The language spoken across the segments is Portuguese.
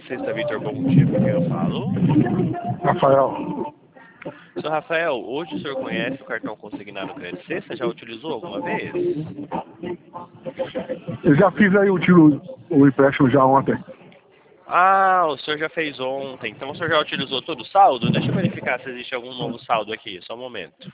Crédito Sexta, Vitor, bom dia, com quem eu falo? Rafael. Senhor Rafael, hoje o senhor conhece o cartão consignado Crédito Sexta? Já utilizou alguma vez? Eu já fiz aí o empréstimo já ontem. Ah, o senhor já fez ontem, então o senhor já utilizou todo o saldo? Deixa eu verificar se existe algum novo saldo aqui, só um momento.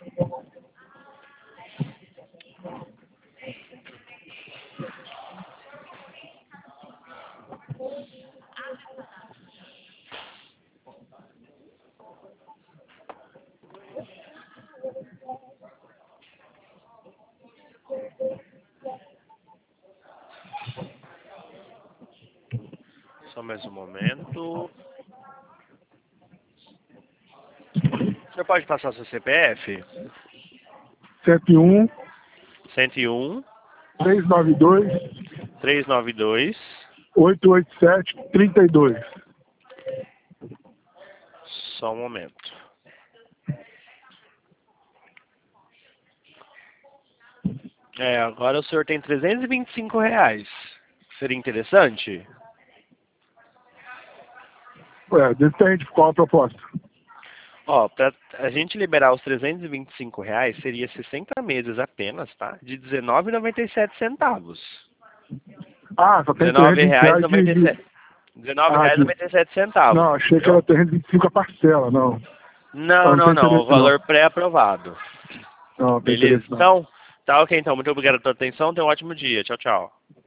Só mais um momento. O senhor pode passar seu CPF? 101 101 392 392 887 32. Só um momento. Agora o senhor tem R$ 325. Seria interessante? Depende qual a proposta. Ó, pra a gente liberar os R$ 325 seria 60 meses apenas, tá? De R$19,97. Ah, só tem R$19,97. R$19,97. Não, achei que era 325 a parcela, não. Não. O valor pré-aprovado. Não, tem Beleza? interesse, não. Então, tá ok então. Muito obrigado pela atenção. Tenha um ótimo dia. Tchau, tchau.